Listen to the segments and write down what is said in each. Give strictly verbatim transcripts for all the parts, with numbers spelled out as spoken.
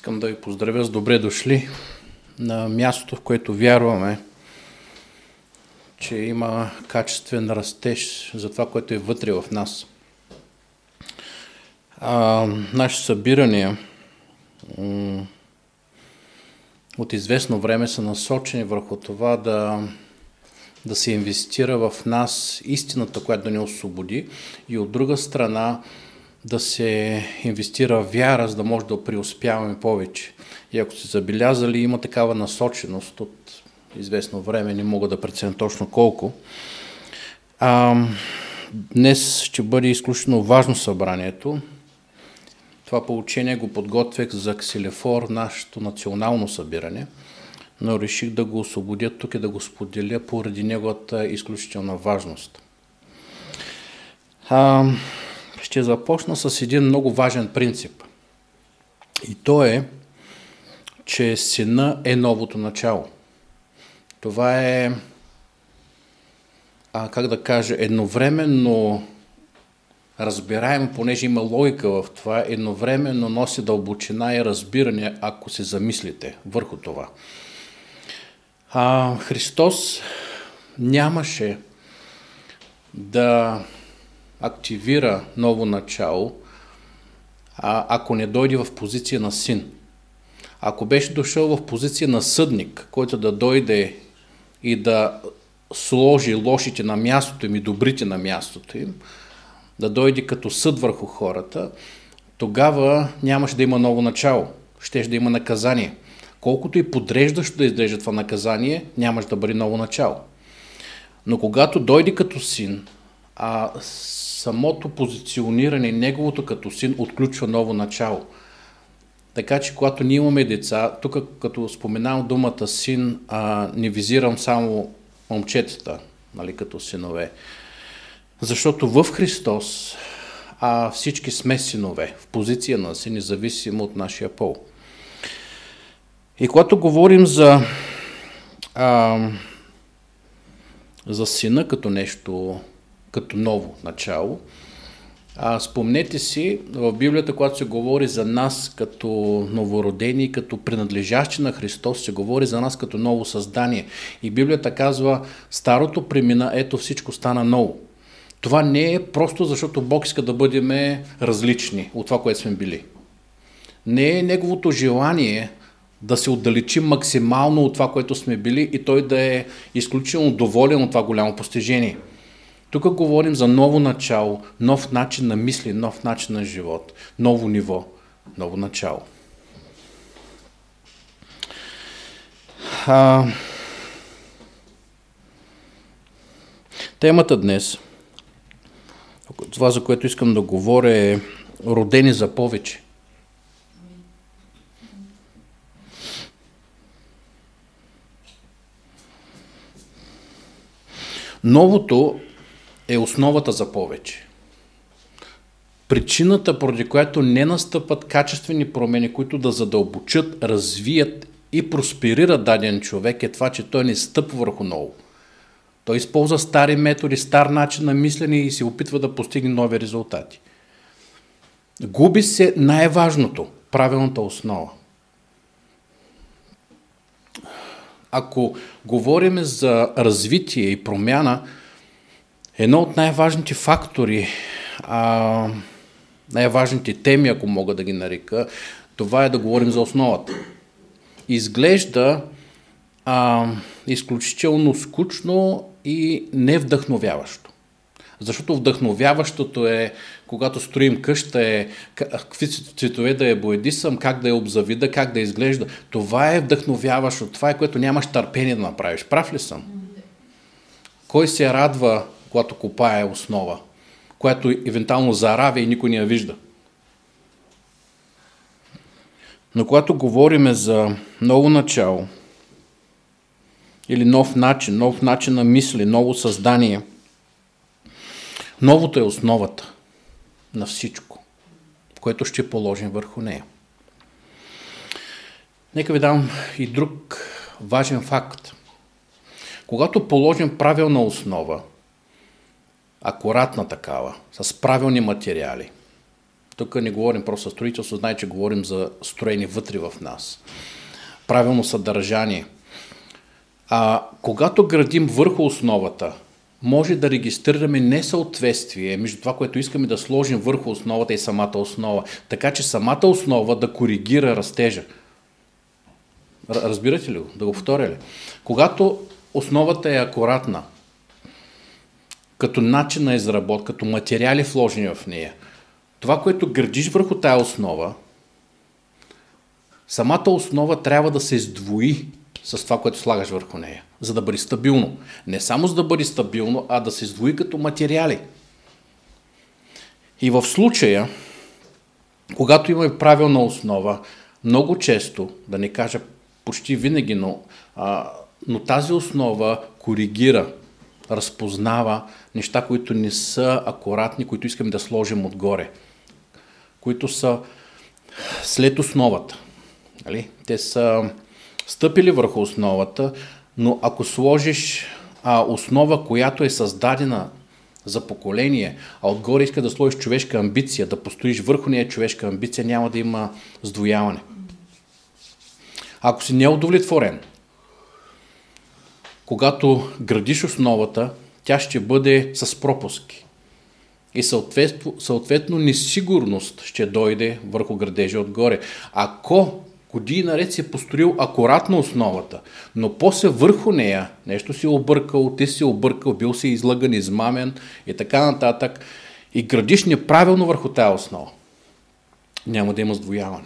Искам да ви поздравя с добре дошли на мястото, в което вярваме, че има качествен растеж за това, което е вътре в нас. А, наши събирания м- от известно време са насочени върху това да, да се инвестира в нас истината, която да ни освободи, и от друга страна да се инвестира вяра, за да може да преуспяваме повече. И ако сте забелязали, има такава насоченост от известно време, не мога да преценя точно колко. А, днес ще бъде изключително важно събранието. Това поучение го подготвях за Ксилефор, нашето национално събиране, но реших да го освободя тук и да го споделя поради неговата изключителна важност. А, ще започна с един много важен принцип. И то е, че Сина е новото начало. Това е, а, как да кажа, едновременно разбираемо, понеже има логика в това, едновременно носи дълбочина и разбиране, ако се замислите върху това. А, Христос нямаше да активира ново начало, а, ако не дойде в позиция на син. Ако беше дошъл в позиция на съдник, който да дойде и да сложи лошите на мястото им и добрите на мястото им, да дойде като съд върху хората, тогава нямаше да има ново начало, щеше да има наказание. Колкото и подреждащо да изглежда това наказание, нямаше да бъде ново начало. Но когато дойде като син, а самото позициониране, неговото като син, отключва ново начало. Така че, когато ние имаме деца, тук като споменавам думата син, а, не визирам само момчетата, нали, като синове. Защото в Христос а, всички сме синове, в позиция на син, независимо от нашия пол. И когато говорим за, а, за сина като нещо, като ново начало, а, спомнете си, в Библията, когато се говори за нас като новородени, като принадлежащи на Христос, се говори за нас като ново създание. И Библията казва, старото премина, ето всичко стана ново. Това не е просто защото Бог иска да бъдем различни от това, което сме били. Не е неговото желание да се отдалечим максимално от това, което сме били, и той да е изключително доволен от това голямо постижение. Тук говорим за ново начало, нов начин на мисли, нов начин на живот, ново ниво, ново начало. А... Темата днес, това, за което искам да говоря, е родени за повече. Новото е основата за повече. Причината, поради която не настъпат качествени промени, които да задълбочат, развият и просперират даден човек, е това, че той не стъпва върху ново. Той използва стари методи, стар начин на мислене и се опитва да постигне нови резултати. Губи се най-важното, правилната основа. Ако говорим за развитие и промяна, едно от най-важните фактори, а, най-важните теми, ако мога да ги нарека, това е да говорим за основата. Изглежда а, изключително скучно и невдъхновяващо. Защото вдъхновяващото е, когато строим къща, е какви цветове да я боядисам, как да я обзавида, как да изглежда. Това е вдъхновяващо, това е, което нямаш търпение да направиш. Прав ли съм? Кой се радва, когато копае основа, която евентуално заравя и никой не я вижда? Но когато говорим за ново начало, или нов начин, нов начин на мисли, ново създание, новото е основата на всичко, което ще положим върху нея. Нека ви дам и друг важен факт. Когато положим правилна основа, акуратна такава, с правилни материали, Тук не говорим просто за строителство, знае, че говорим за строени вътре в нас. Правилно съдържание. А когато градим върху основата, може да регистрираме несъответствие между това, което искаме да сложим върху основата и самата основа. Така че самата основа да коригира растежа. Разбирате ли го? Да го повторя ли? Когато основата е акуратна, като начин на изработка, като материали вложени в нея, това, което градиш върху тая основа, самата основа трябва да се издвои с това, което слагаш върху нея, за да бъде стабилно. Не само за да бъде стабилно, а да се издвои като материали. И в случая, когато имаме правилна основа, много често, да не кажа почти винаги, но, а, но тази основа коригира, разпознава неща, които не са акуратни, които искаме да сложим отгоре, които са след основата. Нали? Те са стъпили върху основата, но ако сложиш а, основа, която е създадена за поколение, а отгоре иска да сложиш човешка амбиция, да постоиш върху нея човешка амбиция, няма да има сдвояване. Ако си неудовлетворен, когато градиш основата, тя ще бъде с пропуски. И съответно, съответно несигурност ще дойде върху градежа отгоре. Ако години наред си е построил акуратно основата, но после върху нея нещо си объркал, ти си объркал, бил си излъган, измамен и така нататък, и градиш неправилно върху тази основа, няма да има сдвояване.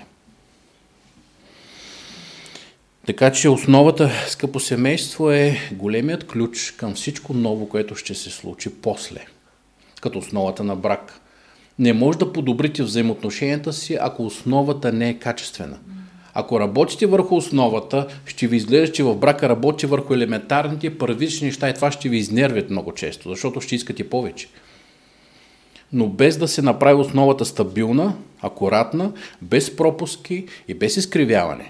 Така че основата, скъпо семейство, е големият ключ към всичко ново, което ще се случи после, като основата на брак. Не може да подобрите взаимоотношенията си, ако основата не е качествена. Ако работите върху основата, ще ви изглежда, че в брака работите върху елементарните първични неща и това ще ви изнервят много често, защото ще искате повече. Но без да се направи основата стабилна, акуратна, без пропуски и без изкривяване.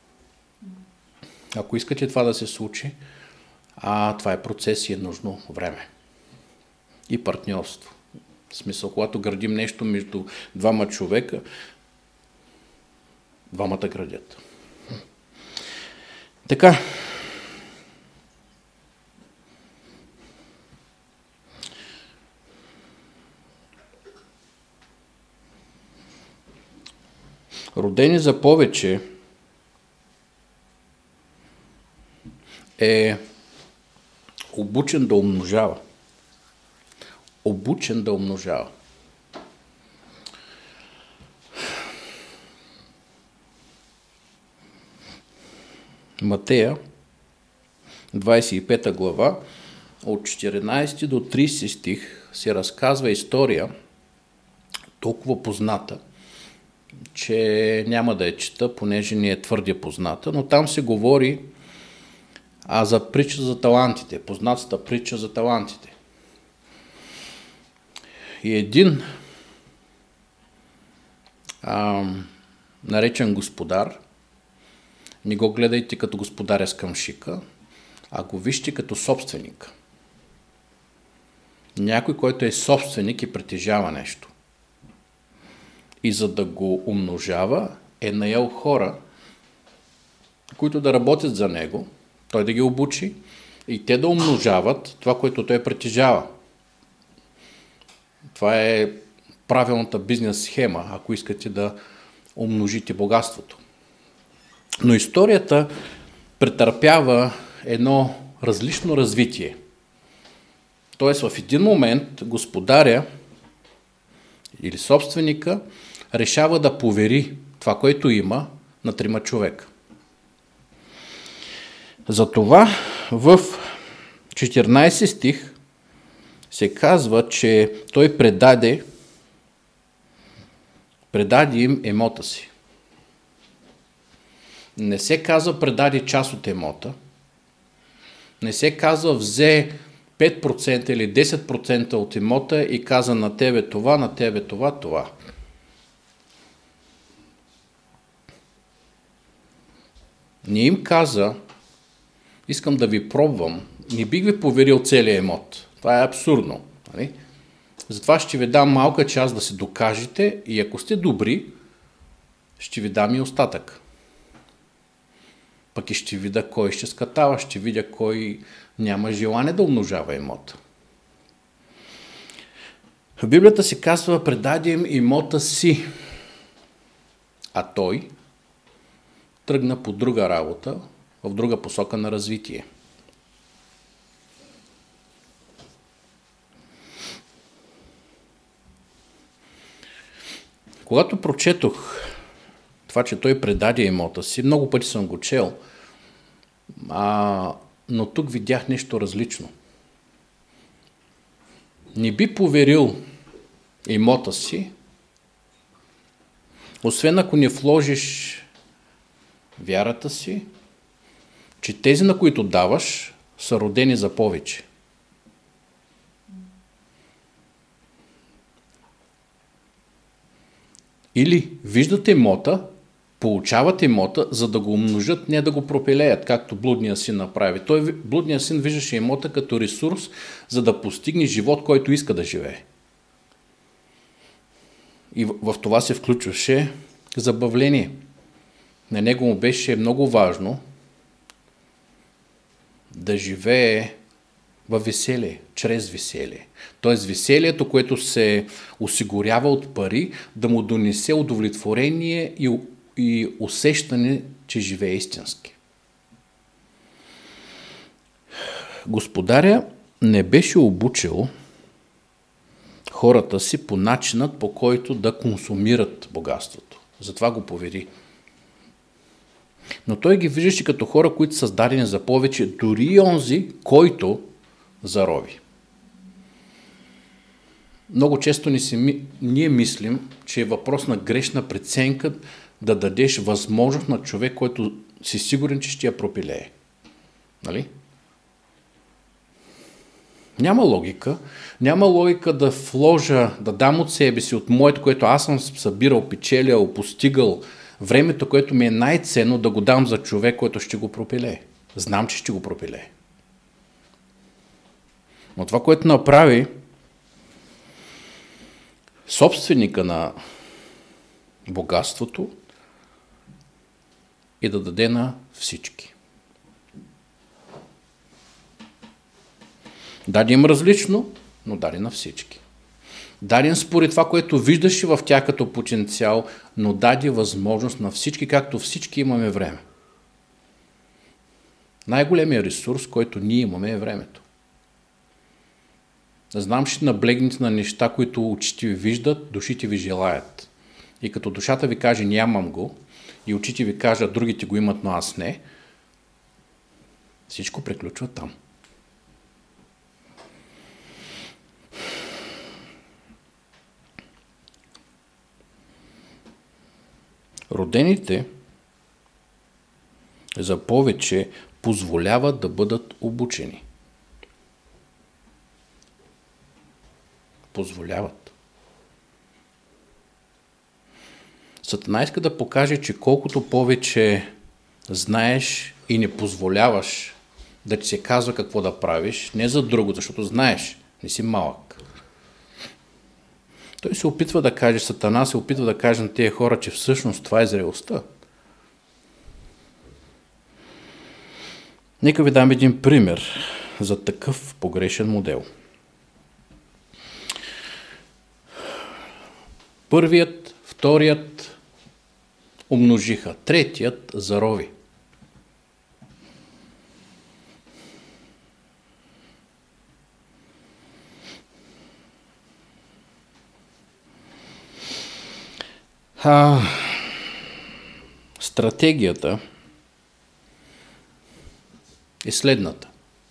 Ако искате това да се случи, а това е процес и е нужно време. И партньорство. В смисъл, когато градим нещо между двама човека, двамата градят. Така. Родени за повече е обучен да умножава. Обучен да умножава. Матея, двадесет и пета глава, от четиринадесети до тридесети стих се разказва история, толкова позната, че няма да я чета, понеже ни е твърде позната, но там се говори а за притча за талантите, познатата притча за талантите. И един а, наречен господар, не го гледайте като господаря с камшика, а го вижте като собственик. Някой, който е собственик и притежава нещо. И за да го умножава, е наел хора, които да работят за него, той да ги обучи и те да умножават това, което той притежава. Това е правилната бизнес схема, ако искате да умножите богатството. Но историята претърпява едно различно развитие. Тоест в един момент господаря или собственика решава да повери това, което има, на трима човека. Затова в четиринадесети стих се казва, че той предаде, предаде им емота си. Не се казва предаде част от емота, не се казва взе пет процента или десет процента от имота и каза на тебе това, на тебе това, това. Не им каза, искам да ви пробвам, не бих ви поверил целия имот. Това е абсурдно. Нали? Затова ще ви дам малка част да се докажете и ако сте добри, ще ви дам и остатък. Пък и ще видя кой ще скатава, ще видя кой няма желание да умножава имота. В Библията се казва: предаде им имота си, а той тръгна по друга работа, в друга посока на развитие. Когато прочетох това, че той предаде имота си, много пъти съм го чел, а, но тук видях нещо различно. Не би поверил имота си, освен ако не вложиш вярата си, че тези, на които даваш, са родени за повече. Или виждат имота, получават имота, за да го умножат, не да го пропилеят, както блудният син направи. Той, блудният син, виждаше имота като ресурс, за да постигне живот, който иска да живее. И в, в това се включваше забавление. На него му беше много важно да живее във веселие, чрез веселие. Тоест веселието, което се осигурява от пари, да му донесе удовлетворение и, и усещане, че живее истински. Господаря не беше обучил хората си по начинът, по който да консумират богатството. Затова го повери. Но той ги виждаше като хора, които са създадени за повече, дори и онзи, който зарови. Много често ни си, ние мислим, че е въпрос на грешна преценка да дадеш възможност на човек, който си сигурен, че ще я пропилее. Нали? Няма логика. Няма логика да вложа, да дам от себе си, от моето, което аз съм събирал, печелил, постигал, времето, което ми е най-ценно, да го дам за човек, който ще го пропилее. Знам, че ще го пропилее. Но това, което направи собственика на богатството, е да даде на всички. Даде им различно, но даде на всички. Даде им според това, което виждаше в тях като потенциал, но даде възможност на всички, както всички имаме време. Най-големият ресурс, който ние имаме, е времето. Знам, ще наблегнете на неща, които очите ви виждат, душите ви желаят. И като душата ви каже нямам го, и очите ви кажат другите го имат, но аз не, всичко приключва там. Родените за повече позволяват да бъдат обучени. Позволяват. Сатана иска да покаже, че колкото повече знаеш и не позволяваш да ти се казва какво да правиш, не за друго, защото знаеш, не си малък. Той се опитва да каже, Сатана се опитва да каже на тези хора, че всъщност това е зрелостта. Нека ви дам един пример за такъв погрешен модел. Първият, вторият умножиха, третият зарови. А, стратегията е следната.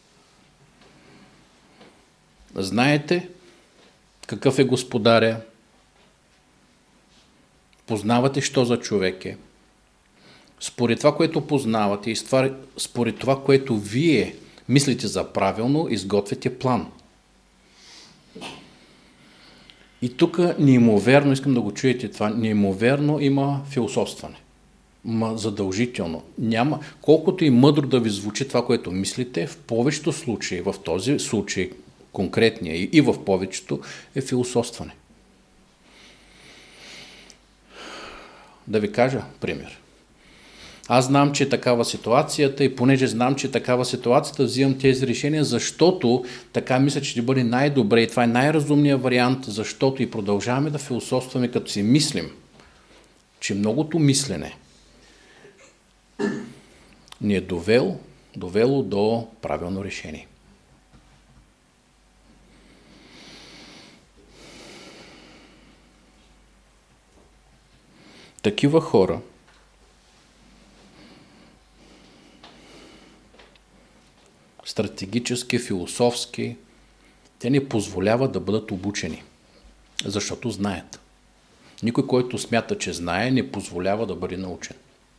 Знаете какъв е господаря, познавате що за човек е. Според това, което познавате и според това, което вие мислите за правилно, изготвяте план. И тук неимоверно, искам да го чуете това, неимоверно има философстване. Ма задължително. Няма, колкото и мъдро да ви звучи това, което мислите, в повечето случаи, в този случай, конкретния и в повечето, е философстване. Да ви кажа пример. Аз знам, че е такава ситуацията и понеже знам, че е такава ситуацията, взимам тези решения, защото така мисля, че ще бъде най-добре и това е най-разумният вариант, защото и продължаваме да философстваме, като си мислим, че многото мислене ни е довел, довело до правилно решение. Такива хора стратегически, философски, те не позволяват да бъдат обучени, защото знаят. Никой, който смята, че знае, не позволява да бъде научен.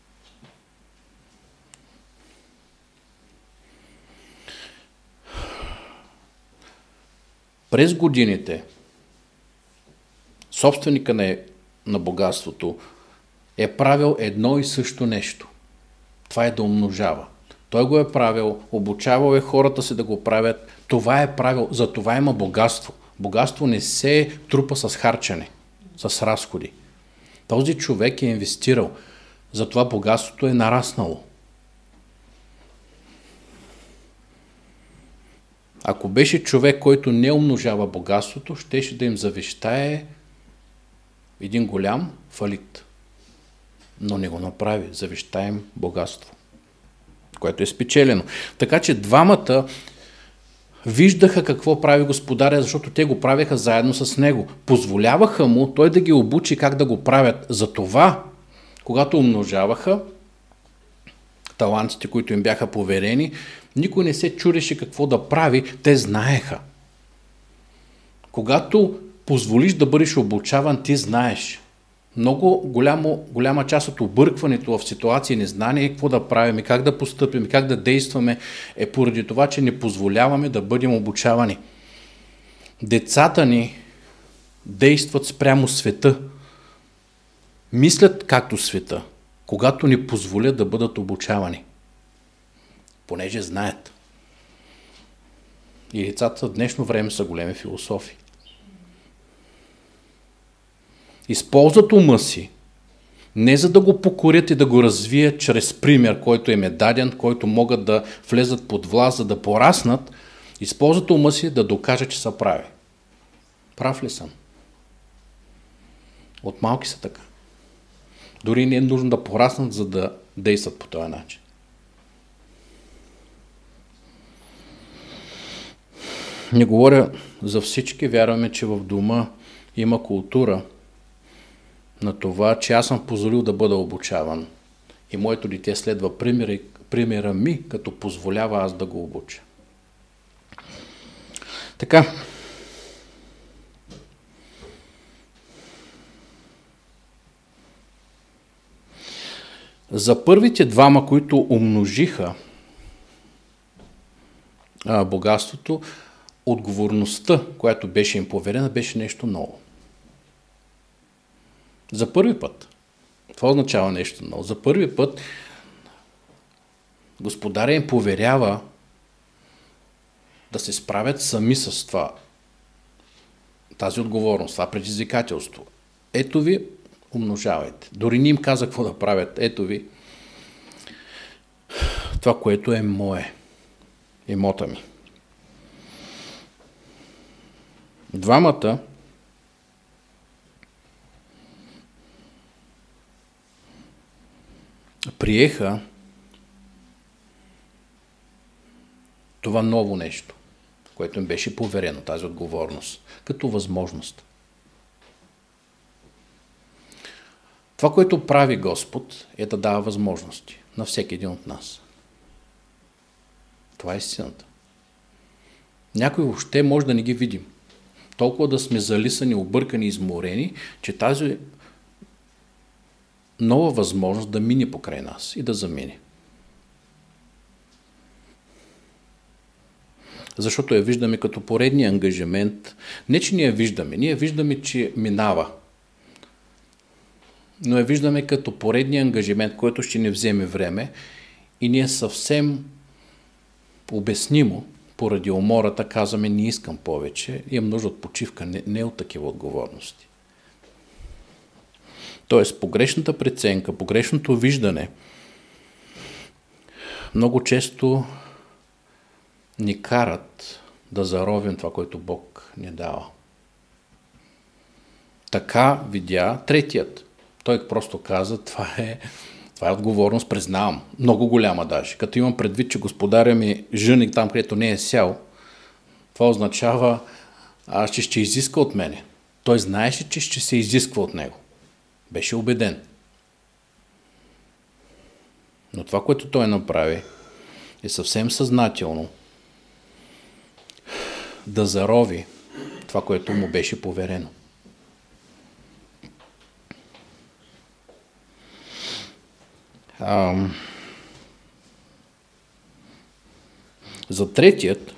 През годините собственика на, на богатството е правил едно и също нещо. Това е да умножава. Той го е правил, обучавал е хората си да го правят. Това е правил, за това има богатство. Богатство не се трупа с харчене, с разходи. Този човек е инвестирал, затова богатството е нараснало. Ако беше човек, който не умножава богатството, щеше да им завещае един голям фалит. Но не го направи, завещае им богатство, което е спечелено. Така че двамата виждаха какво прави господаря, защото те го правеха заедно с него. Позволяваха му той да ги обучи как да го правят. Затова, когато умножаваха талантите, които им бяха поверени, никой не се чудеше какво да прави, те знаеха. Когато позволиш да бъдеш обучаван, ти знаеш. Много голямо, голяма част от объркването в ситуация, незнание, какво да правим, как да постъпим, как да действаме, е поради това, че не позволяваме да бъдем обучавани. Децата ни действат спрямо света. Мислят както света, когато ни позволят да бъдат обучавани. Понеже знаят. И децата в днешно време са големи философи. Използват ума си, не за да го покорят и да го развият чрез пример, който им е даден, който могат да влезат под власт, за да пораснат, използват ума си да докажат, че са прави. Прав ли съм? От малки са така. Дори не е нужно да пораснат, за да действат по този начин. Не говоря за всички, вярваме, че в дома има култура на това, че аз съм позволил да бъда обучаван и моето дете следва примера, примера ми, като позволява аз да го обуча. Така. За първите двама, които умножиха а, богатството, отговорността, която беше им поверена, беше нещо ново. За първи път. Това означава нещо ново. За първи път господаря им поверява да се справят сами с това. Тази отговорност, това предизвикателство. Ето ви, умножавайте. Дори не им каза какво да правят. Ето ви това, което е мое. Имота ми. Двамата приеха това ново нещо, което им беше поверено, тази отговорност, като възможност. Това, което прави Господ, е да дава възможности на всеки един от нас. Това е истината. Някой въобще може да не ги видим. Толкова да сме залисани, объркани, изморени, че тази нова възможност да мине покрай нас и да замине. Защото я виждаме като поредния ангажимент. Не, че ние я виждаме, ние виждаме, че минава. Но я виждаме като поредния ангажимент, който ще ни вземе време и ние съвсем обяснимо поради умората казваме, не искам повече, имам нужда от почивка, не, не от такива отговорности. Тоест, погрешната преценка, погрешното виждане много често ни карат да заровим това, което Бог ни дава. Така видя третият. Той просто каза, това е, това е отговорност, признавам. Много голяма даже. Като имам предвид, че господаря ми жени там, където не е сял, това означава, а, че ще изиска от мене. Той знаеше, че ще се изисква от него. Беше убеден. Но това, което той направи, е съвсем съзнателно да зарови това, което му беше поверено. Ам... За третият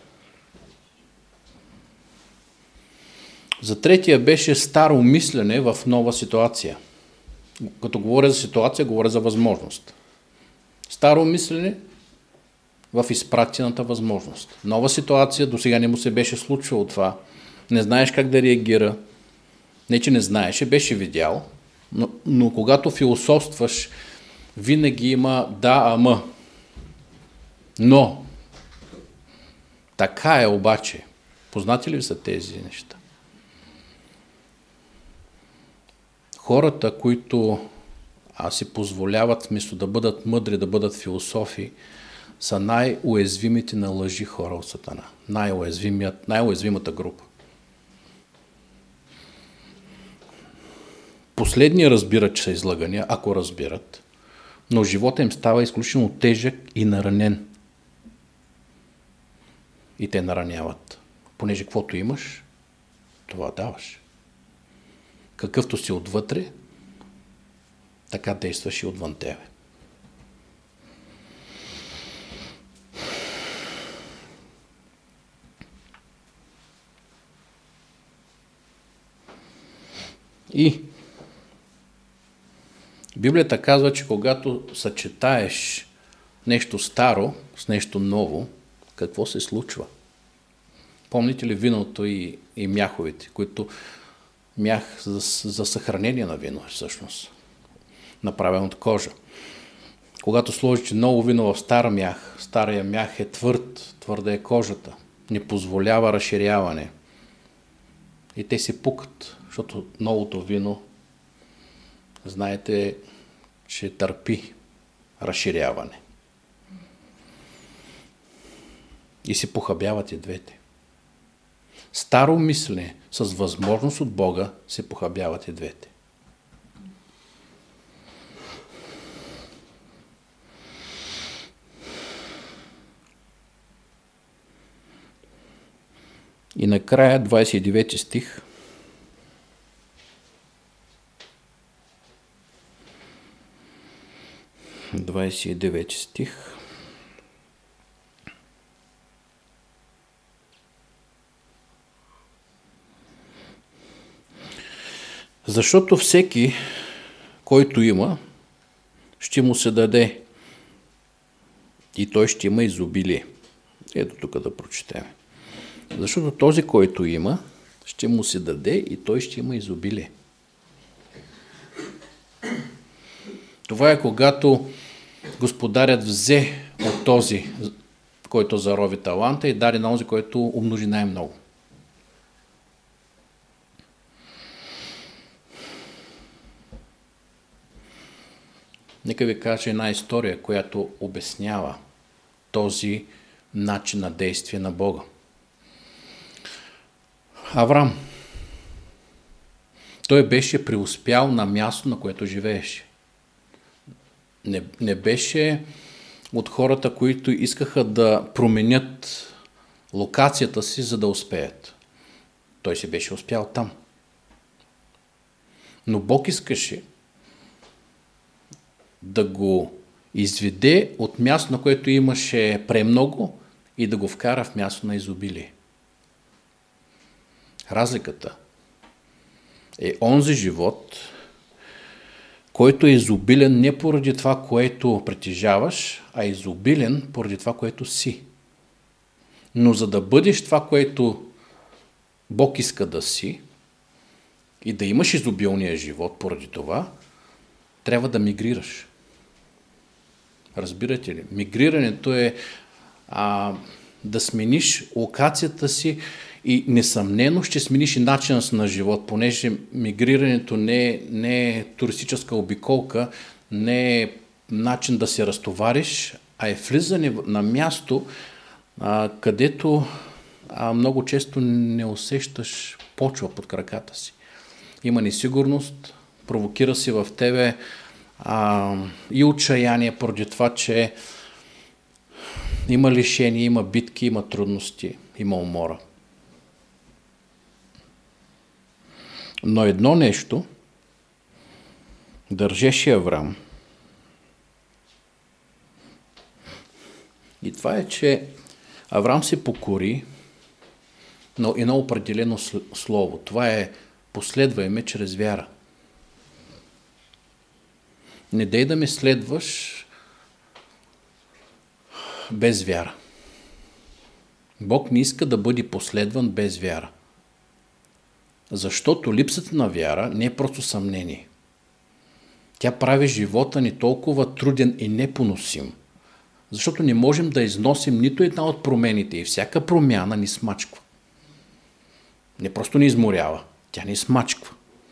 За третия беше старо мислене в нова ситуация. Като говоря за ситуация, говоря за възможност. Старо мислене в изпратената възможност. Нова ситуация, до сега не му се беше случвало това. Не знаеш как да реагира. Не, че не знаеше, беше видял. Но, но когато философстваш, винаги има да, ама. Но, така е обаче. Познати ли ви са тези неща? Хората, които а, си позволяват вместо да бъдат мъдри, да бъдат философи, са най-уязвимите на лъжи хора от Сатана. Най-уязвимата група. Последни разбират, че са излъгани, ако разбират, но живота им става изключително тежък и наранен. И те нараняват. Понеже каквото имаш, това даваш. Какъвто си отвътре, така действаш и отвън тебе. И Библията казва, че когато съчетаеш нещо старо с нещо ново, какво се случва? Помните ли виното и, и мяховете, които мях за, за съхранение на вино е всъщност, направен от кожа. Когато сложите ново вино в стар мях, стария мях е твърд, твърда е кожата, не позволява разширяване. И те се пукат, защото новото вино, знаете, че търпи разширяване. И се похабяват и двете. Старо мислене с възможност от Бога се похабяват и двете. И накрая двадесет и девети стих. двадесет и девети стих. Защото всеки, който има, ще му се даде и той ще има изобилие. Ето тук да прочетем. Защото този, който има, ще му се даде и той ще има изобилие. Това е когато господарят взе от този, който зарови таланта и даде на този, който умножи най-много. Нека ви кажа една история, която обяснява този начин на действие на Бога. Аврам. Той беше преуспял на място, на което живееше. Не, не беше от хората, които искаха да променят локацията си, за да успеят. Той си беше успял там. Но Бог искаше да го изведе от място, на което имаше премного и да го вкара в място на изобилие. Разликата е онзи живот, който е изобилен не поради това, което притежаваш, а изобилен поради това, което си. Но за да бъдеш това, което Бог иска да си и да имаш изобилния живот поради това, трябва да мигрираш. Разбирате ли? Мигрирането е а, да смениш локацията си и несъмнено ще смениш и начина си на живот, понеже мигрирането не е, не е туристическа обиколка, не е начин да се разтовариш, а е влизане на място, а, където а, много често не усещаш почва под краката си. Има несигурност, провокира си в тебе а, и отчаяние поради това, че има лишения, има битки, има трудности, има умора. Но едно нещо държеше Аврам. И това е, че Аврам се покори на едно определено слово. Това е последвай ме чрез вяра. Не дей да ме следваш без вяра. Бог не иска да бъде последван без вяра. Защото липсата на вяра не е просто съмнение. Тя прави живота ни толкова труден и непоносим. Защото не можем да износим нито една от промените и всяка промяна ни смачква. Не просто ни изморява, тя ни смачква.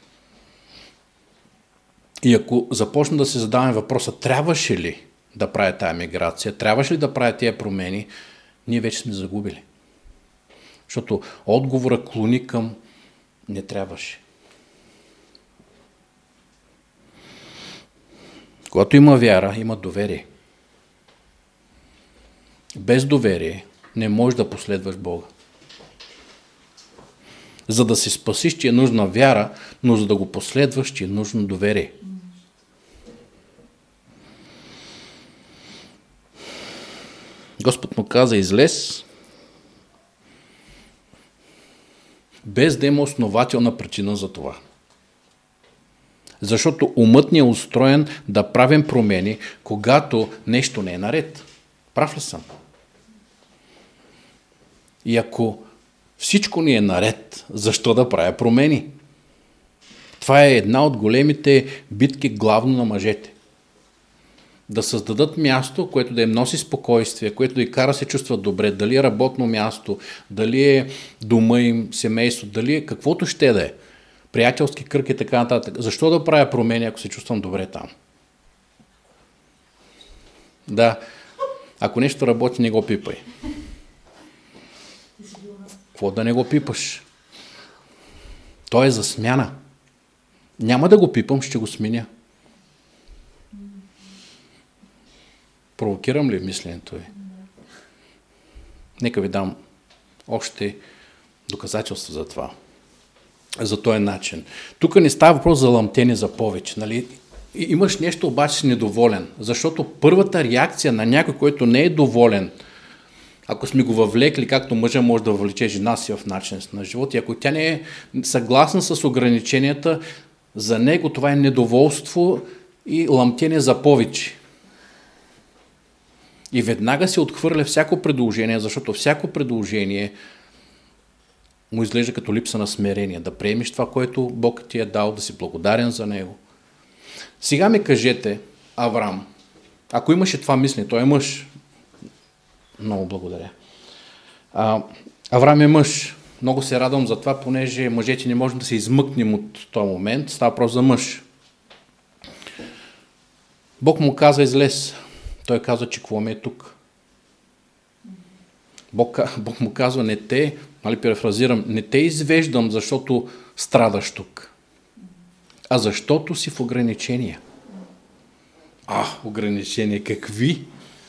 И ако започна да се задаваме въпроса, трябваше ли да правя тая миграция, трябваше ли да правя тия промени, ние вече сме загубили. Защото отговора клони към не трябваше. Когато има вяра, има доверие. Без доверие не можеш да последваш Бога. За да се спасиш, ти е нужна вяра, но за да го последваш, ти е нужно доверие. Господ му каза, излез, без да има основателна причина за това. Защото умът ни е устроен да правим промени, когато нещо не е наред. Прав ли съм? И ако всичко ни е наред, защо да правя промени? Това е една от големите битки главно на мъжете. Да създадат място, което да им носи спокойствие, което да ги кара се чувстват добре, дали е работно място, дали е дома им, семейство, дали е каквото ще да е, приятелски кръг и така нататък. Защо да правя промени, ако се чувствам добре там? Да, ако нещо работи, не го пипай. Какво да не го пипаш? То е за смяна. Няма да го пипам, ще го сменя. Провокирам ли мисленето ви? Нека ви дам още доказателства за това. За този начин. Тук не става въпрос за ламтение за повече. Нали? Имаш нещо, обаче си недоволен. Защото първата реакция на някой, който не е доволен, ако сме го въвлекли, както мъжа може да въвлече жена си в начин на живот, и ако тя не е съгласна с ограниченията, за него това е недоволство и ламтение за повече. И веднага се отхвърля всяко предложение, защото всяко предложение му изглежда като липса на смирение. Да приемеш това, което Бог ти е дал, да си благодарен за него. Сега ми кажете, Аврам, ако имаше това мислене, той е мъж. Много благодаря. А, Аврам е мъж. Много се радвам за това, понеже мъжете не можем да се измъкнем от този момент. Става въпрос за мъж. Бог му каза, излез. Той казва, че какво ме е тук. Бог, Бог му казва, не те, нали, перефразирам, не те извеждам, защото страдаш тук, а защото си в ограничения. А, ограничения, какви?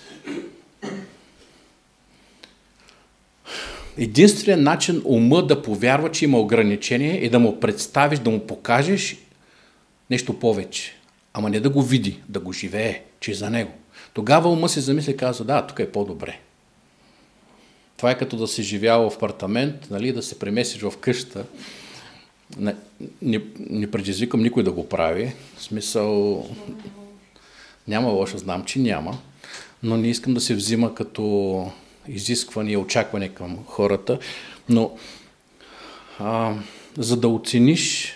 Единственият начин ума да повярва, че има ограничения, е да му представиш, да му покажеш нещо повече. Ама не да го види, да го живее, че е за него. Тогава ума се замисли и казва, да, тук е по-добре. Това е като да си живял в апартамент, нали, да се преместиш в къща. Не, не, не предизвикам никой да го прави. В смисъл, няма лошо, знам, че няма, но не искам да се взима като изисквания и очаквания към хората, но а, за да оцениш,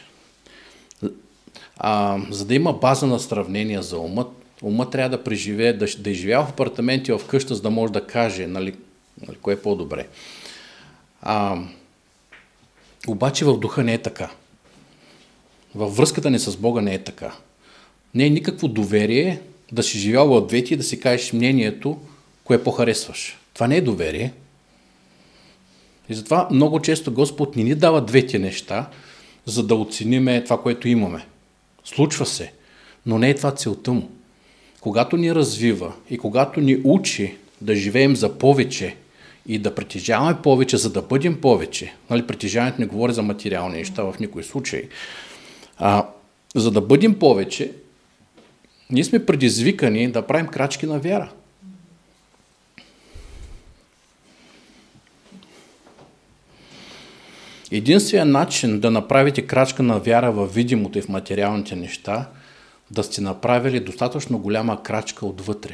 а, за да има база на сравнение за умът, умът трябва да преживее, да, да изживява в апартаменти, в къща, за да може да каже, нали, нали, кое е по-добре. А, обаче в духа не е така. Във връзката ни с Бога не е така. Не е никакво доверие да си живял в двете и да си кажеш мнението, кое по-харесваш. Това не е доверие. И затова много често Господ ни ни дава двете неща, за да оцениме това, което имаме. Случва се, но не е това целта му. Когато ни развива и когато ни учи да живеем за повече и да притежаваме повече, за да бъдем повече, нали, притежаването не говори за материални неща в никой случай, а, за да бъдем повече, ние сме предизвикани да правим крачки на вяра. Единственият начин да направите крачка на вяра в видимото и в материалните неща, да сте направили достатъчно голяма крачка отвътре.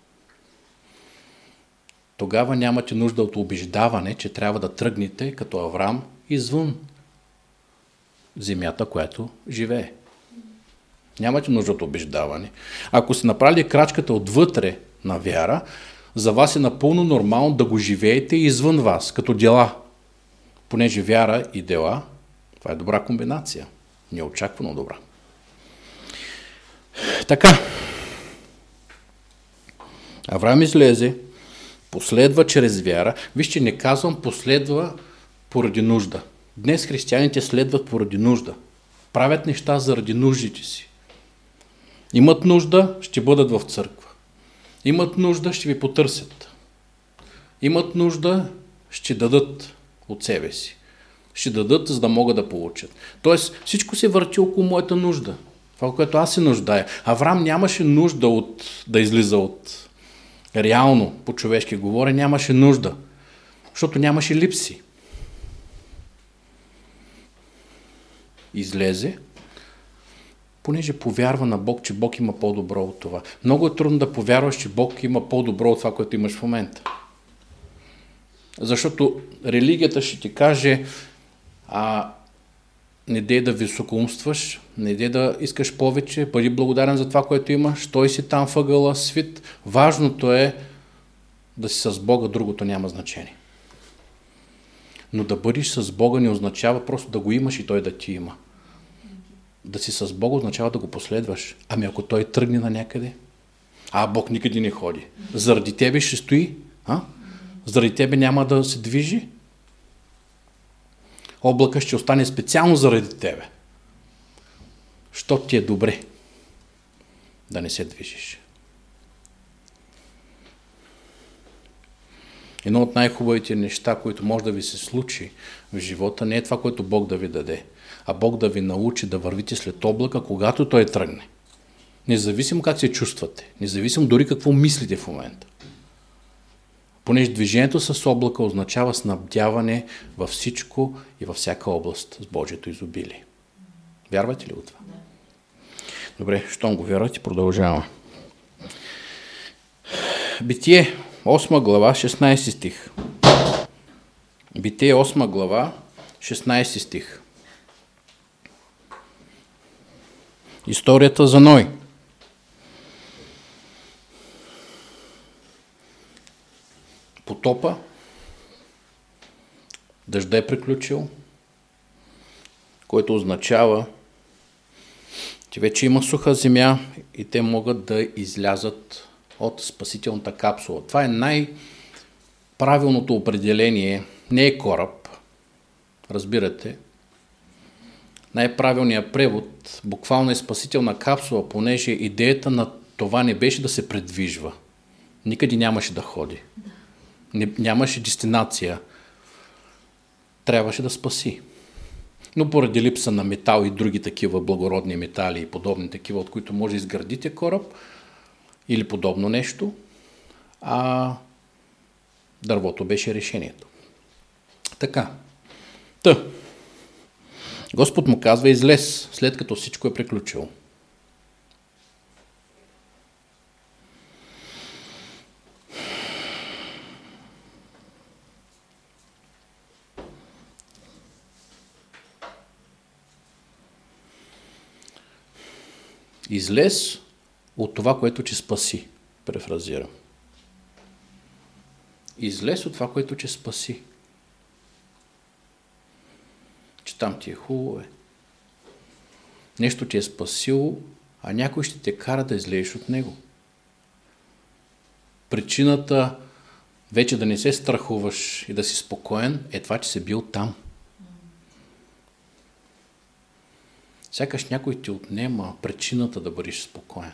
Тогава нямате нужда от убеждаване, че трябва да тръгнете като Авраам извън земята, която живее. Нямате нужда от убеждаване. Ако сте направили крачката отвътре на вяра, за вас е напълно нормално да го живеете извън вас, като дела. Понеже вяра и дела, това е добра комбинация. Неочаквано добра. Така. Авраам излезе, последва чрез вяра. Вижте, не казвам последва поради нужда. Днес християните следват поради нужда. Правят неща заради нуждите си. Имат нужда, ще бъдат в църква. Имат нужда, ще ви потърсят. Имат нужда, ще дадат от себе си. Ще дадат, за да могат да получат. Тоест, всичко се върти около моята нужда. Това, което аз се нуждая. Авраам нямаше нужда от, да излиза от реално, по-човешки говоря, нямаше нужда. Защото нямаше липси. Излезе, понеже повярва на Бог, че Бог има по-добро от това. Много е трудно да повярваш, че Бог има по-добро от това, което имаш в момента. Защото религията ще ти каже, а не дей да високоумстваш, не дей да искаш повече, бъди благодарен за това, което имаш, той си там въгъла, свит. Важното е да си с Бога, другото няма значение. Но да бъдеш с Бога не означава просто да го имаш и той да ти има. Да си с Бога означава да го последваш. Ами ако той тръгне на някъде, а Бог никъде не ходи. Заради тебе ще стои, а? Заради тебе няма да се движи. Облака ще остане специално заради тебе. Що ти е добре да не се движиш. Едно от най-хубавите неща, които може да ви се случи в живота, не е това, което Бог да ви даде, а Бог да ви научи да вървите след облака, когато той тръгне. Независимо как се чувствате, независимо дори какво мислите в момента. Понеже движението с облака означава снабдяване във всичко и във всяка област с Божието изобилие. Вярвате ли от това? Добре, щом го вярвате, продължаваме. Битие, осма глава, шестнайсети стих. Битие, осма глава, шестнайсети стих. Историята за Ной. Потопа, дъжда е приключил, което означава, че вече има суха земя и те могат да излязат от спасителната капсула. Това е най-правилното определение, не е кораб, разбирате. Най-правилният превод буквално е спасителна капсула, понеже идеята на това не беше да се предвижва. Никъде нямаше да ходи. Нямаше дестинация. Трябваше да спаси. Но поради липса на метал и други такива благородни метали и подобни такива, от които може да изградите кораб или подобно нещо, а дървото беше решението. Така. Та. Господ му казва, излез, след като всичко е приключило. Излез от това, което че спаси. Префразирам. Излез от това, което че спаси. Че там ти е хубаво. Е. Нещо ти е спасило, а някой ще те кара да излезеш от него. Причината вече да не се страхуваш и да си спокоен е това, че си бил там. Сякаш някой ти отнема причината да бъдеш спокоен.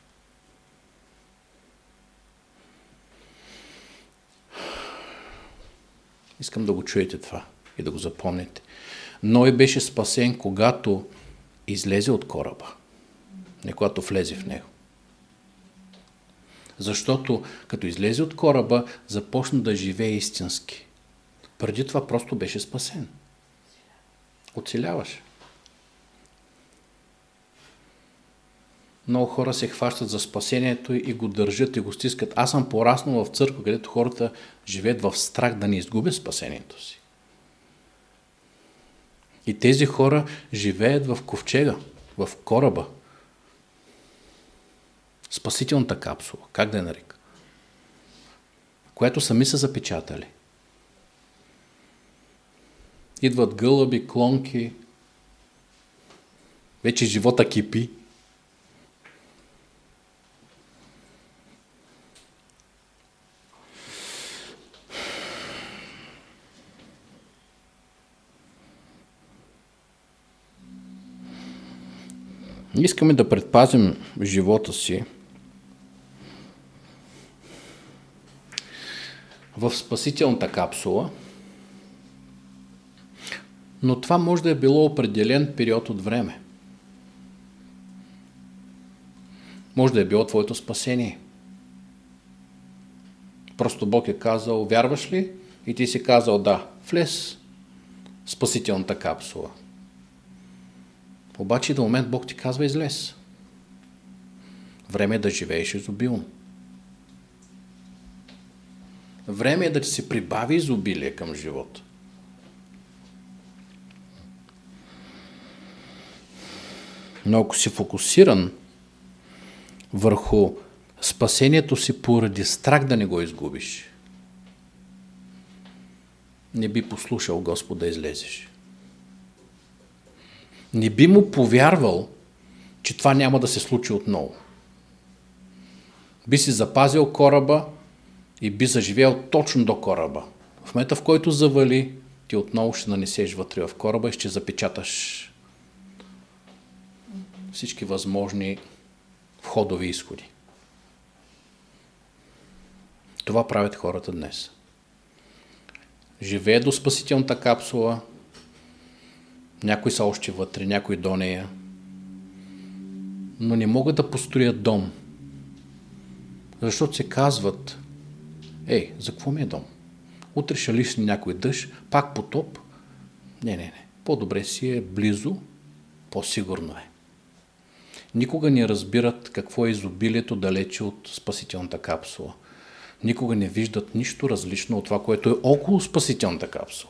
Искам да го чуете това и да го запомните. Ной беше спасен, когато излезе от кораба, не когато влезе в него. Защото като излезе от кораба, започна да живее истински. Преди това просто беше спасен. Оцеляваше. Много хора се хващат за спасението и го държат и го стискат. Аз съм пораснал в църква, където хората живеят в страх да не изгубят спасението си. И тези хора живеят в ковчега, в кораба. Спасителната капсула, как да я нарека, която сами са запечатали. Идват гълъби, клонки, вече живота кипи. Искаме да предпазим живота си в спасителната капсула, но това може да е било определен период от време. Може да е било твоето спасение. Просто Бог е казал, вярваш ли? И ти си казал, да, влез в спасителната капсула. Обаче до момент Бог ти казва, излез. Време е да живееш изобилно. Време е да ти се прибави изобилие към живота. Но ако си фокусиран върху спасението си поради страх да не го изгубиш, не би послушал Господ да излезеш. Не би му повярвал, че това няма да се случи отново. Би си запазил кораба и би заживял точно до кораба. В момента, в който завали, ти отново ще нанесеш вътре в кораба и ще запечаташ всички възможни входови изходи. Това правят хората днес. Живеят до спасителната капсула, някои са още вътре, някои до нея, но не могат да построят дом. Защото се казват, ей, за какво ми е дом? Утре ще лисне някой дъжд, пак потоп. Не, не, не. По-добре си е близо, по-сигурно е. Никога не разбират какво е изобилието далече от спасителната капсула. Никога не виждат нищо различно от това, което е около спасителната капсула.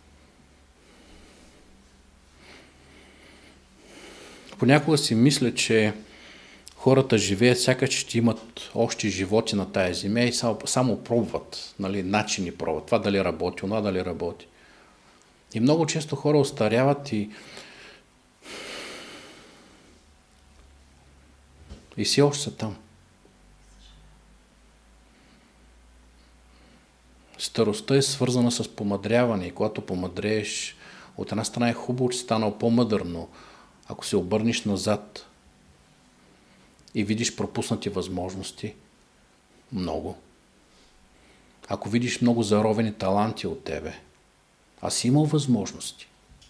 Понякога си мисля, че хората живеят сякаш ще имат още животи на тая земя и само, само пробват, нали, начини пробват. Това дали работи, това дали работи. И много често хора остаряват и и си още са там. Старостта е свързана с помъдряване и когато помъдрееш, от една страна е хубаво, че си станал по-мъдър, но ако се обърнеш назад и видиш пропуснати възможности, много. Ако видиш много заровени таланти от тебе, а си имал възможности,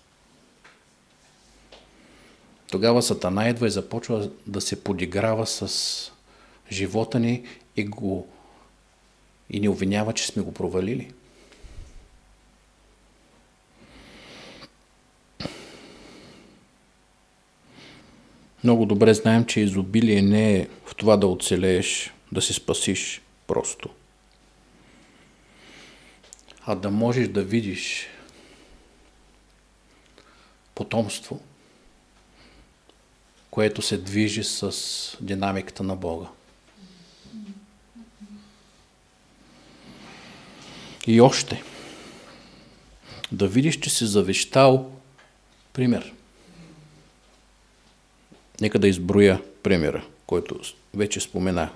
тогава Сатана идва и започва да се подиграва с живота ни и, го, и ни обвинява, че сме го провалили. Много добре знаем, че изобилие не е в това да оцелееш, да се спасиш просто, а да можеш да видиш потомство, което се движи с динамиката на Бога. И още, да видиш, че си завещал пример. Нека да изброя примера, който вече споменах.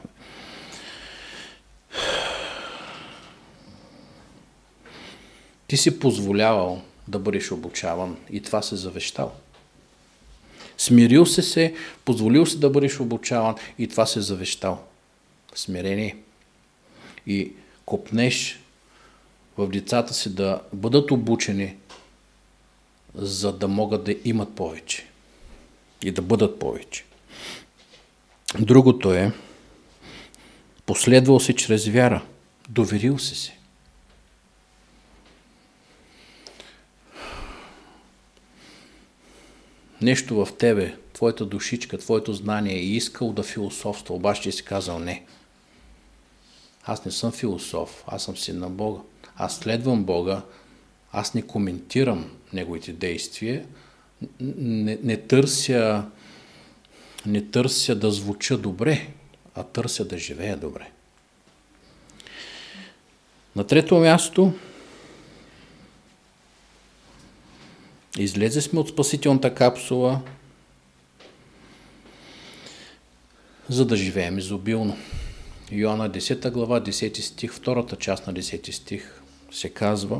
Ти си позволявал да бъдеш обучаван и това се завещал. Смирил се се, позволил се да бъдеш обучаван и това се завещал. Смирение. И копнеш в децата си да бъдат обучени, за да могат да имат повече и да бъдат повече. Другото е, последвал си чрез вяра, доверил си се. Нещо в тебе, твоята душичка, твоето знание е искал да философства, обаче си казал не. Аз не съм философ, аз съм син на Бога. Аз следвам Бога, аз не коментирам Неговите действия, не, не, търся, не търся да звуча добре, а търся да живея добре. На трето място, излезе сме от спасителната капсула, за да живеем изобилно. Йоанна десета глава, десети стих, втората част на десети стих се казва: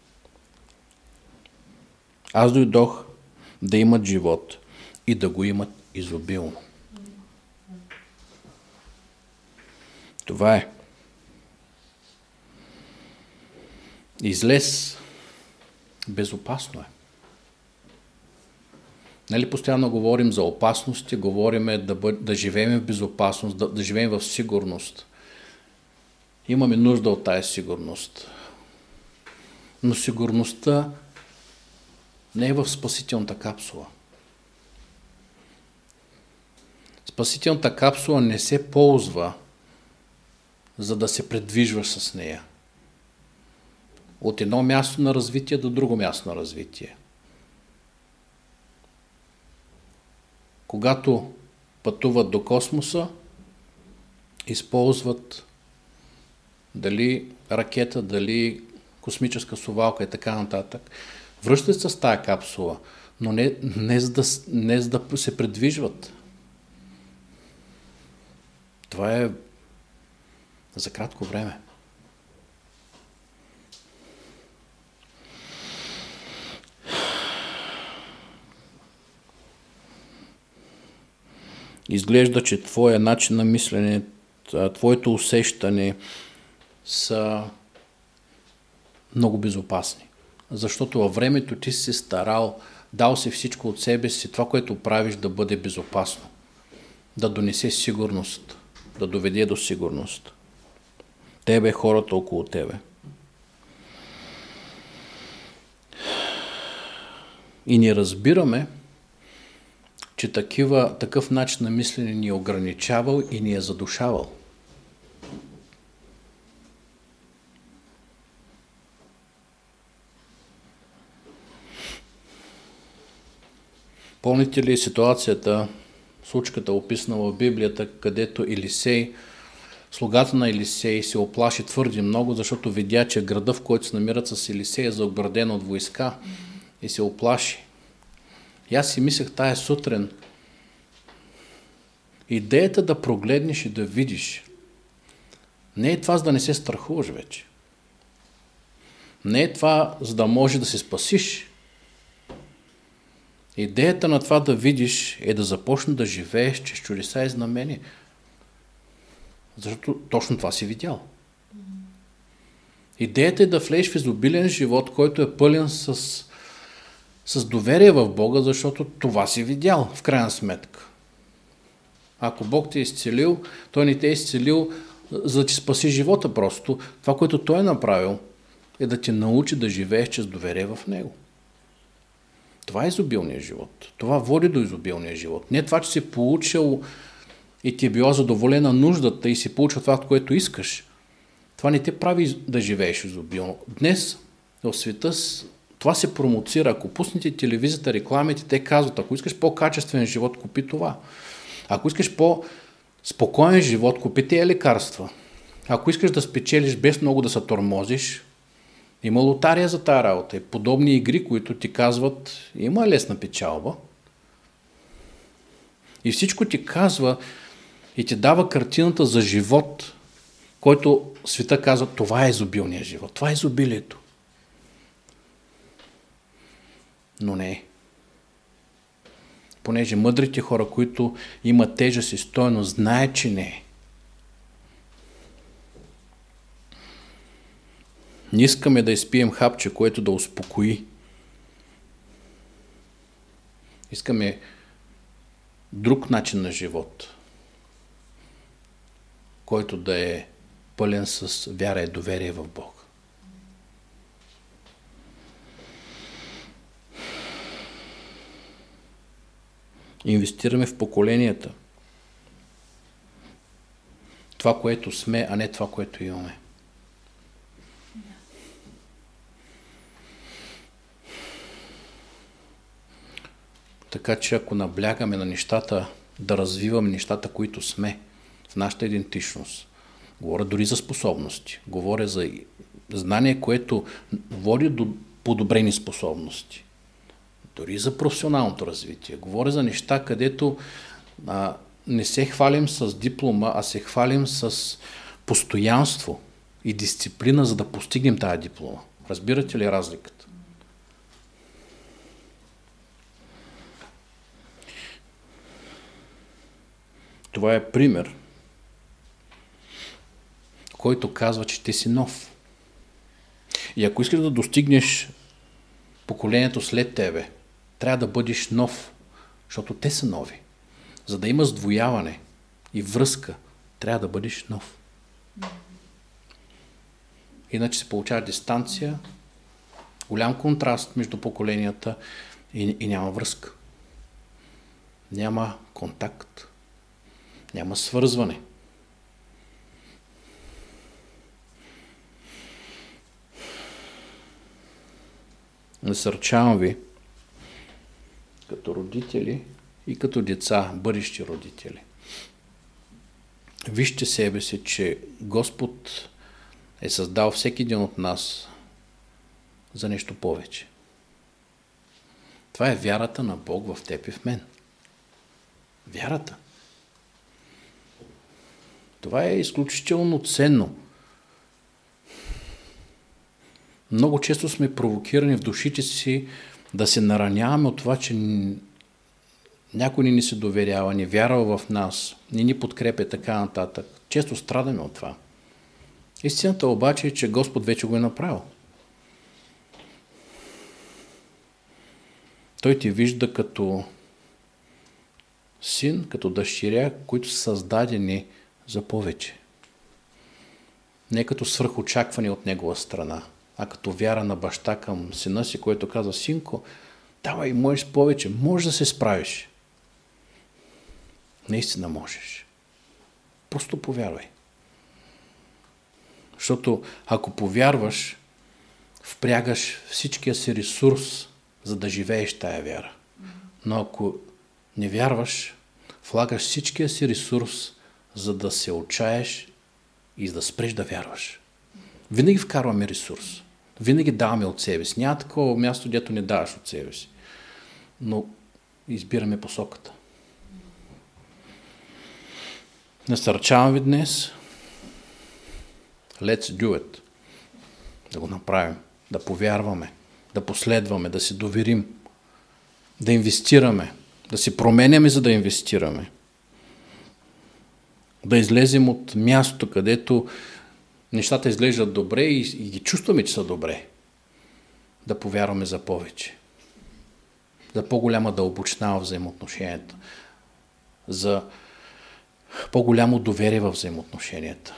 аз дойдох да имат живот и да го имат изобилно. Това е. Излез безопасно е. Нали постоянно говорим за опасности, говорим да, бъд, да живеем в безопасност, да, да живеем в сигурност. Имаме нужда от тая сигурност. Но сигурността не е в спасителната капсула. Спасителната капсула не се ползва, за да се предвижваш с нея. От едно място на развитие до друго място на развитие. Когато пътуват до космоса, използват дали ракета, дали космическа совалка и така нататък. Връщат се с тая капсула, но не, не, за да, не за да се предвижват. Това е за кратко време. Изглежда, че твоя начин на мислене, твоето усещане са много безопасни. Защото във времето ти си старал, дал си всичко от себе си, това, което правиш, да бъде безопасно. Да донесе сигурност, да доведе до сигурност. Тебе, хората около тебе. И ни разбираме, че такива, такъв начин на мислене ни е ограничавал и ни е задушавал. Помните ли ситуацията, случката описана в Библията, където Елисей, слугата на Елисей, се оплаши твърде много, защото видя, че града, в който се намират с Елисей, е заобграден от войска и се оплаши. И аз си мислех тая сутрин, идеята да прогледнеш и да видиш, не е това, за да не се страхуваш вече. Не е това, за да може да се спасиш. Идеята на това да видиш е да започне да живееш чрез чудеса и знамения. Защото точно това си видял. Идеята е да влезеш в изобилен живот, който е пълен с, с доверие в Бога, защото това си видял в крайна сметка. Ако Бог те е изцелил, Той не те е изцелил, за да ти спаси живота просто. Това, което Той е направил, е да те научи да живееш чрез доверие в Него. Това е изобилният живот. Това води до изобилния живот. Не това, че си получил и ти е била задоволена нуждата и си получил това, което искаш. Това не те прави да живееш изобилно. Днес в света Това се промоцира. Ако пуснете телевизията, рекламите, те казват, ако искаш по-качествен живот, купи това. Ако искаш по-спокоен живот, купи тези лекарства. Ако искаш да спечелиш без много да се тормозиш, има лотария за тази работа. И подобни игри, които ти казват, има лесна печалба. И всичко ти казва и ти дава картината за живот, който света казва, това е изобилният живот, това е изобилието. Но не. Понеже мъдрите хора, които имат тежест и стойност, знаят, че не е. Не искаме да изпием хапче, което да успокои. Искаме друг начин на живот, който да е пълен с вяра и доверие в Бог. Инвестираме в поколенията. Това, което сме, а не това, което имаме. Така че ако наблягаме на нещата, да развиваме нещата, които сме в нашата идентичност, говоря дори за способности, говоря за знание, което води до подобрени способности, дори за професионалното развитие. Говоря за неща, където а, не се хвалим с диплома, а се хвалим с постоянство и дисциплина, за да постигнем тази диплома. Разбирате ли разликата? Това е пример, който казва, че ти си нов. И ако искаш да достигнеш поколението след тебе, трябва да бъдеш нов, защото те са нови. За да има сдвояване и връзка, трябва да бъдеш нов. Иначе се получава дистанция, голям контраст между поколенията и, и няма връзка. Няма контакт. Няма свързване. Насърчавам ви, като родители и като деца, бъдещи родители. Вижте себе си, че Господ е създал всеки един от нас за нещо повече. Това е вярата на Бог в теб и в мен. Вярата. Това е изключително ценно. Много често сме провокирани в душите си да се нараняваме от това, че някой ни не се доверява, не вярва в нас, не ни подкрепя така нататък. Често страдаме от това. Истината обаче е, че Господ вече го е направил. Той ти вижда като син, като дъщеря, които са създадени за повече. Не като свръхочакване от негова страна, а като вяра на баща към сина си, който казва: синко, давай, можеш повече, можеш да се справиш. Наистина можеш. Просто повярвай. Защото ако повярваш, впрягаш всичкия си ресурс, за да живееш тая вяра. Но ако не вярваш, влагаш всичкия си ресурс, за да се отчаеш и да спреш да вярваш. Винаги вкарваме ресурс. Винаги даваме от себе си. Няма такова място, дето не даваш от себе си. Но избираме посоката. Насърчавам ви днес. Let's do it. Да го направим. Да повярваме. Да последваме. Да се доверим. Да инвестираме. Да се променяме, за да инвестираме. Да излезем от мястото, където нещата изглеждат добре и, и ги чувстваме, че са добре. Да повярваме за повече. За по-голяма дълбочина в взаимоотношенията. За по-голямо доверие в взаимоотношенията.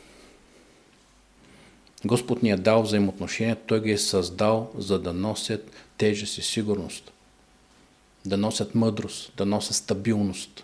Господ ни е дал взаимоотношенията, Той ги е създал, за да носят тежест и сигурност. Да носят мъдрост, да носят стабилност.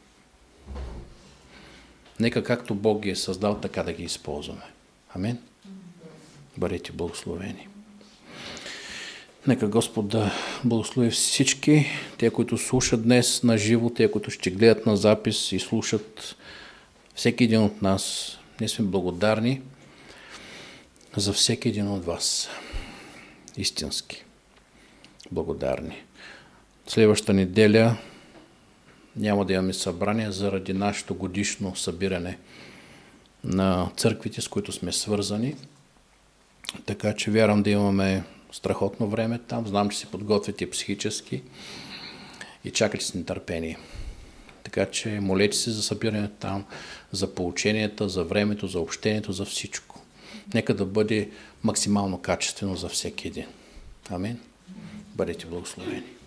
Нека както Бог ги е създал, така да ги използваме. Амин. Бъдете благословени. Нека Господ да благослови всички, те, които слушат днес на живо, те, които ще гледат на запис и слушат всеки един от нас. Ние сме благодарни за всеки един от вас. Истински. Благодарни. Следващата неделя няма да имаме събрание заради нашето годишно събиране на църквите, с които сме свързани. Така че вярвам да имаме страхотно време там. Знам, че се подготвяте психически и чакате с нетърпение. Така че молете се за събирането там, за поученията, за времето, за общението, за всичко. Нека да бъде максимално качествено за всеки един. Амин. Бъдете благословени.